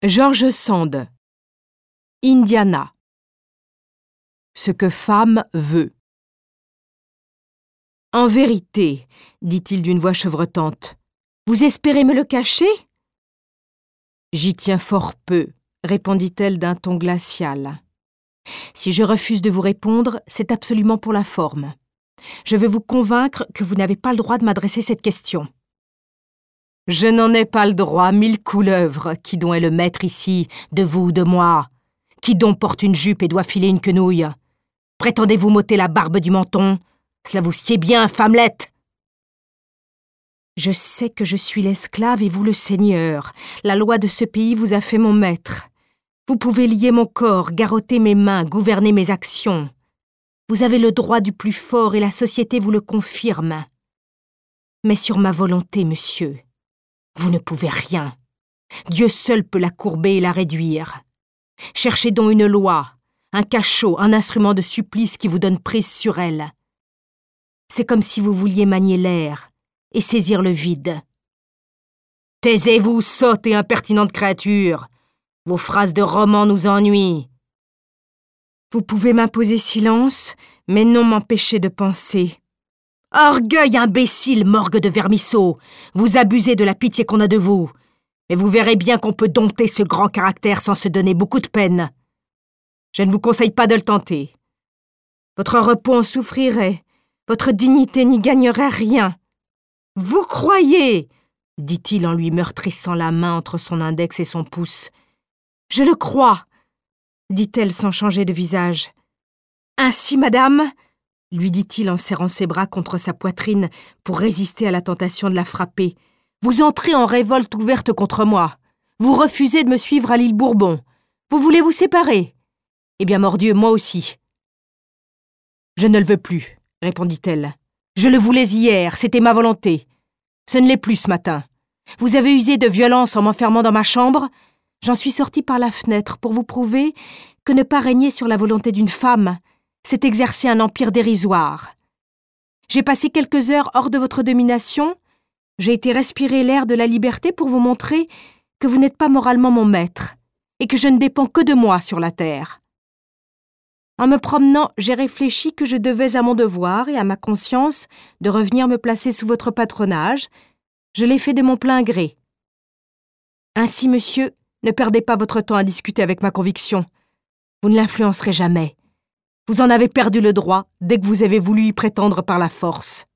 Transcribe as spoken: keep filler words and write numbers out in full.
George Sand. Indiana. Ce que femme veut. En vérité, dit-il d'une voix chevrotante, vous espérez me le cacher? J'y tiens fort peu, répondit-elle d'un ton glacial. Si je refuse de vous répondre, c'est absolument pour la forme. Je veux vous convaincre que vous n'avez pas le droit de m'adresser cette question. Je n'en ai pas le droit, mille couleuvres, qui donc est le maître ici, de vous ou de moi? Qui donc porte une jupe et doit filer une quenouille? Prétendez-vous m'ôter la barbe du menton? Cela vous sied bien, femmelette! Je sais que je suis l'esclave et vous le seigneur. La loi de ce pays vous a fait mon maître. Vous pouvez lier mon corps, garrotter mes mains, gouverner mes actions. Vous avez le droit du plus fort et la société vous le confirme. Mais sur ma volonté, monsieur, vous ne pouvez rien. Dieu seul peut la courber et la réduire. Cherchez donc une loi, un cachot, un instrument de supplice qui vous donne prise sur elle. C'est comme si vous vouliez manier l'air et saisir le vide. Taisez-vous, sotte et impertinente créature. Vos phrases de roman nous ennuient. Vous pouvez m'imposer silence, mais non m'empêcher de penser. Orgueil imbécile, morgue de vermisseau! Vous abusez de la pitié qu'on a de vous. Mais vous verrez bien qu'on peut dompter ce grand caractère sans se donner beaucoup de peine. Je ne vous conseille pas de le tenter. Votre repos en souffrirait, votre dignité n'y gagnerait rien. Vous croyez, dit-il en lui meurtrissant la main entre son index et son pouce. Je le crois, dit-elle sans changer de visage. Ainsi, madame, lui dit-il en serrant ses bras contre sa poitrine pour résister à la tentation de la frapper, vous entrez en révolte ouverte contre moi. Vous refusez de me suivre à l'île Bourbon. Vous voulez vous séparer. Eh bien, mordieu, moi aussi. Je ne le veux plus, répondit-elle. Je le voulais hier, c'était ma volonté. Ce ne l'est plus ce matin. Vous avez usé de violence en m'enfermant dans ma chambre. J'en suis sortie par la fenêtre pour vous prouver que ne pas régner sur la volonté d'une femme, c'est exercer un empire dérisoire. J'ai passé quelques heures hors de votre domination. J'ai été respirer l'air de la liberté pour vous montrer que vous n'êtes pas moralement mon maître et que je ne dépends que de moi sur la terre. En me promenant, j'ai réfléchi que je devais à mon devoir et à ma conscience de revenir me placer sous votre patronage. Je l'ai fait de mon plein gré. Ainsi, monsieur, ne perdez pas votre temps à discuter avec ma conviction. Vous ne l'influencerez jamais. Vous en avez perdu le droit dès que vous avez voulu y prétendre par la force.